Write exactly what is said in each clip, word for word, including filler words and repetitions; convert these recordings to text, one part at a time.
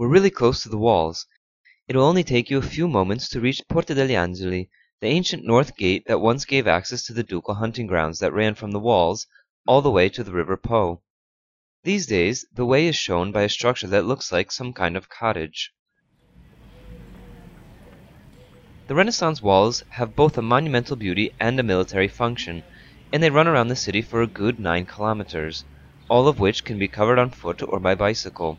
We're really close to the walls. It will only take you a few moments to reach Porta degli Angeli, the ancient north gate that once gave access to the ducal hunting grounds that ran from the walls all the way to the River Po. These days, the way is shown by a structure that looks like some kind of cottage. The Renaissance walls have both a monumental beauty and a military function, and they run around the city for a good nine kilometers, all of which can be covered on foot or by bicycle.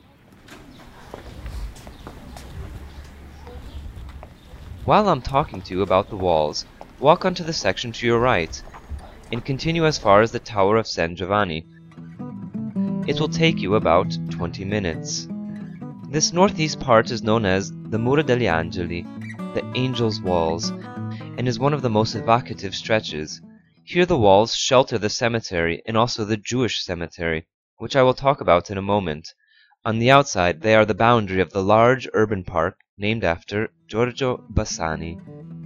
While I'm talking to you about the walls, walk onto the section to your right, and continue as far as the Tower of San Giovanni. It will take you about twenty minutes. This northeast part is known as the Mura degli Angeli, the Angels' Walls, and is one of the most evocative stretches. Here the walls shelter the cemetery and also the Jewish cemetery, which I will talk about in a moment. On the outside, they are the boundary of the large urban park named after Giorgio Bassani.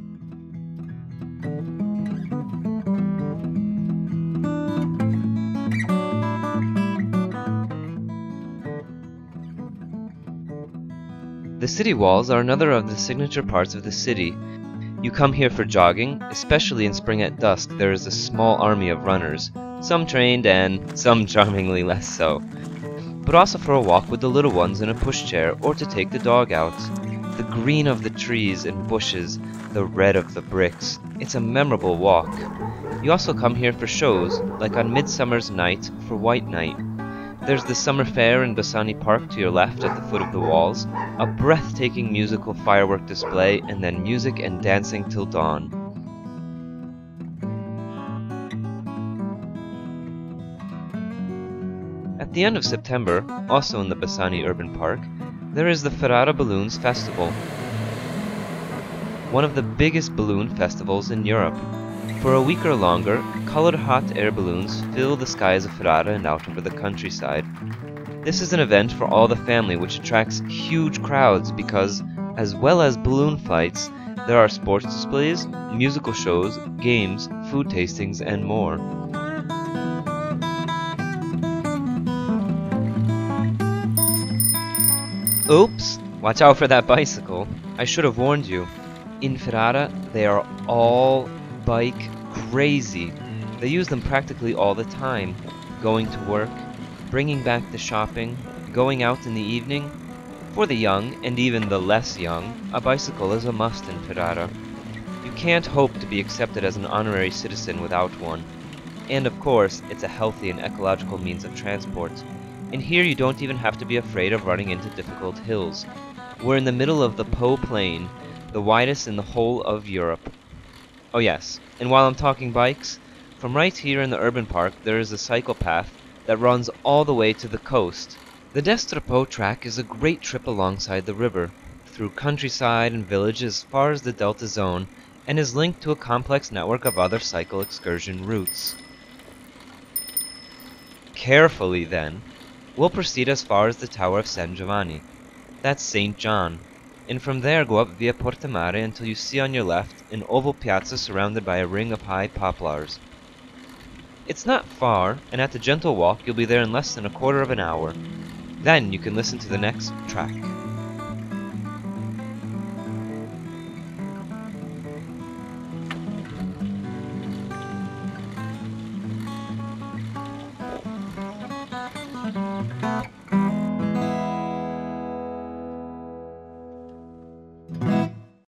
The city walls are another of the signature parts of the city. You come here for jogging, especially in spring at dusk. There is a small army of runners, some trained and some charmingly less so, but also for a walk with the little ones in a pushchair or to take the dog out. The green of the trees and bushes, the red of the bricks, it's a memorable walk. You also come here for shows, like on Midsummer's Night for White Night. There's the summer fair in Bassani Park to your left at the foot of the walls, a breathtaking musical firework display, and then music and dancing till dawn. At the end of September, also in the Bassani Urban Park, there is the Ferrara Balloons Festival, one of the biggest balloon festivals in Europe. For a week or longer, colored hot air balloons fill the skies of Ferrara and out over the countryside. This is an event for all the family which attracts huge crowds because, as well as balloon fights, there are sports displays, musical shows, games, food tastings, and more. Oops! Watch out for that bicycle. I should have warned you. In Ferrara, they are all bike crazy. They use them practically all the time. Going to work, bringing back the shopping, going out in the evening. For the young, and even the less young, a bicycle is a must in Ferrara. You can't hope to be accepted as an honorary citizen without one. And of course, it's a healthy and ecological means of transport. And here you don't even have to be afraid of running into difficult hills. We're in the middle of the Po Plain, the widest in the whole of Europe. Oh yes, and while I'm talking bikes, from right here in the urban park there is a cycle path that runs all the way to the coast. The Destra Po track is a great trip alongside the river, through countryside and villages as far as the Delta Zone, and is linked to a complex network of other cycle excursion routes. Carefully then, we'll proceed as far as the Tower of San Giovanni. That's Saint John. And from there go up via Porta Mare until you see on your left an oval piazza surrounded by a ring of high poplars. It's not far, and at the gentle walk you'll be there in less than a quarter of an hour. Then you can listen to the next track.